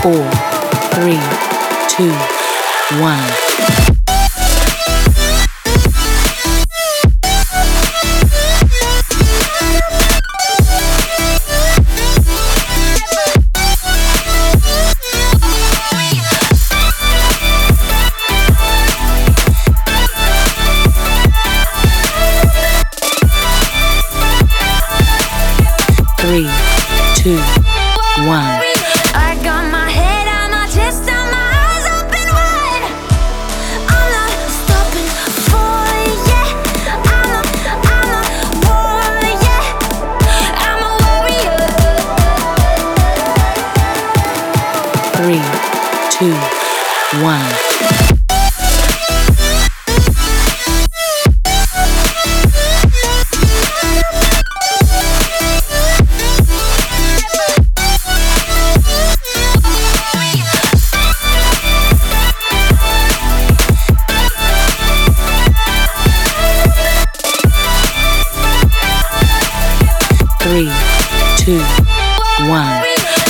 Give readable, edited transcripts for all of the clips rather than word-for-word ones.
4, 3, 2, 1. 3, 2, 1. I got my head on my chest and my eyes open wide. I'm not stopping for yeah. I'm a warrior. I'm a warrior. 3, 2, 1. 3, 2, 1.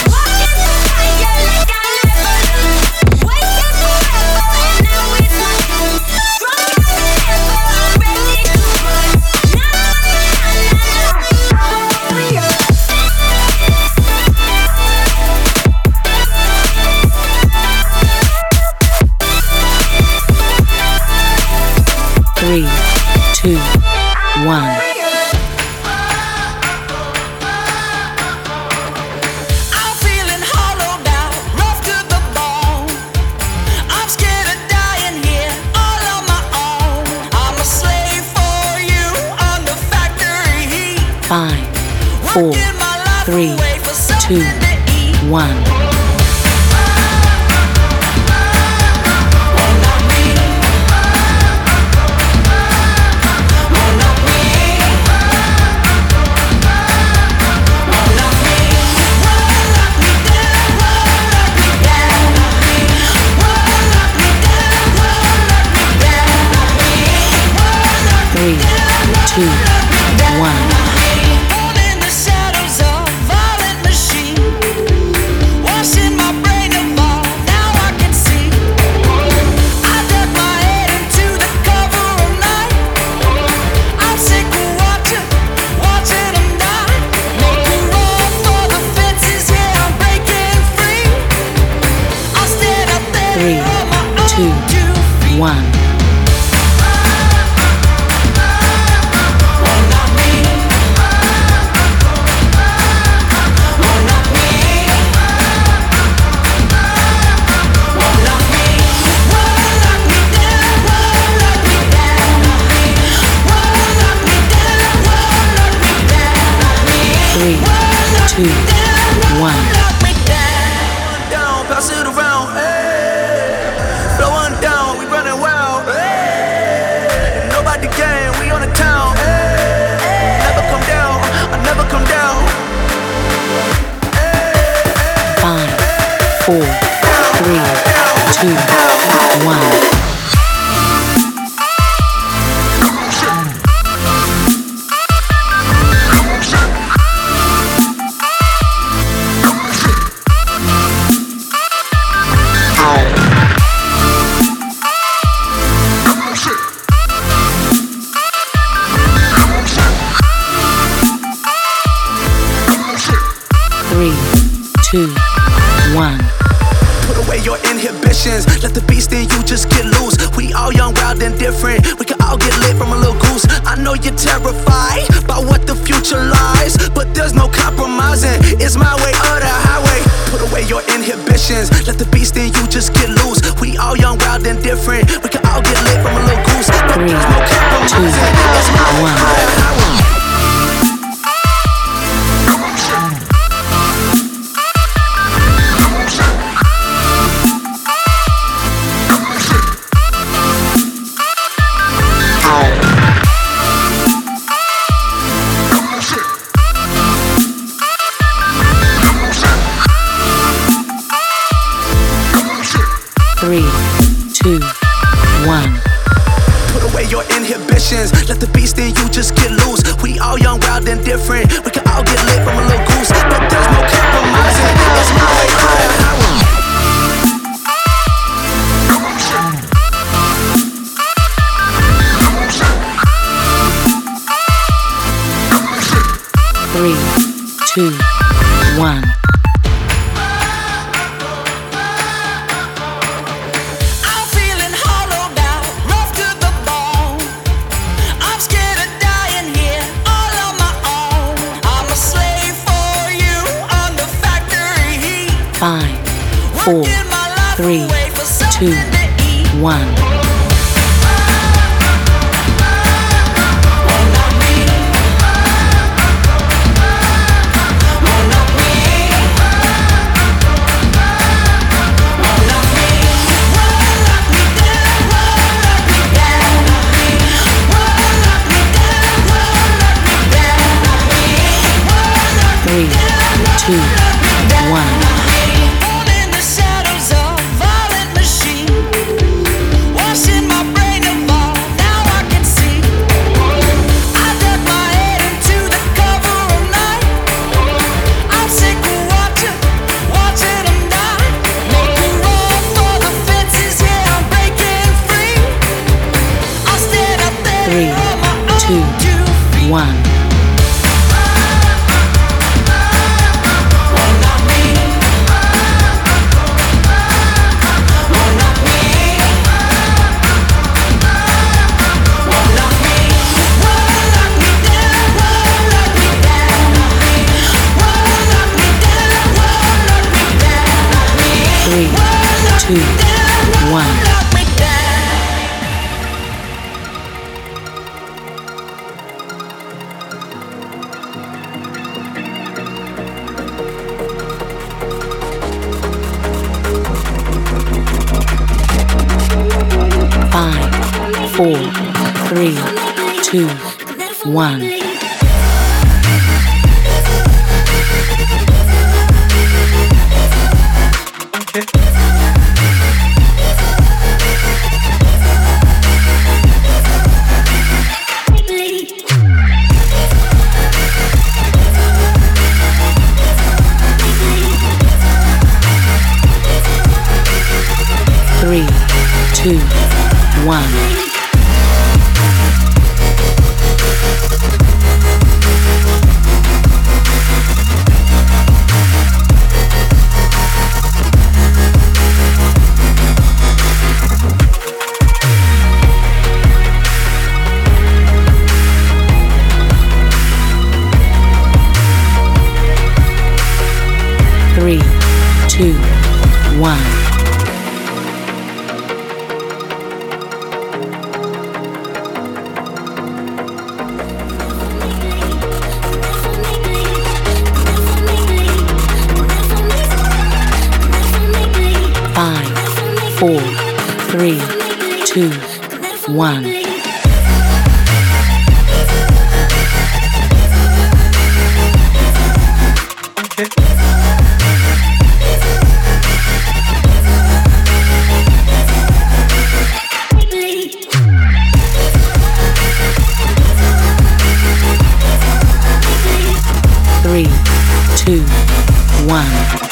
Three, two, one. Five, 4, 3, 2, 1. 3, 2, 1. Three, two, one. Three, two, one. Pass it around, hey. Flow on down, we running wild, hey. Nobody can, we on the town, hey. Never come down, I never come down, hey. 5, 4, 3, 2, 1. Three, two, one. Put away your inhibitions, let the beast in you just get loose. We all young, wild and different, we can all get lit from a little goose. I know you're terrified by what the future lies, but there's no compromising, it's my way or the highway. Put away your inhibitions, let the beast in you just get loose. We all young, wild and different, we can all get lit from a little goose. But there's no compromising, it's my way or the highway. 3, 2, 1. Put away your inhibitions, let the beast in you just get loose. We all young, wild and different, we can all get lit from a little goose. But there's no compromising, it's my way or the highway. 2, 1. Three, two, one. In the shadows of violent machine, washing my brain of all. Now I can see. I duck my head into the cover of night. I'm sick of watching them die. Make a run for the fences, yeah, I'm breaking free. I stand up there 3, on my own 2, 2 feet. 1. Three, two, one. Five, four, three, two, one. Three, two, one. 3, 2, 1. Five, four, three, two, one. Three, two, one.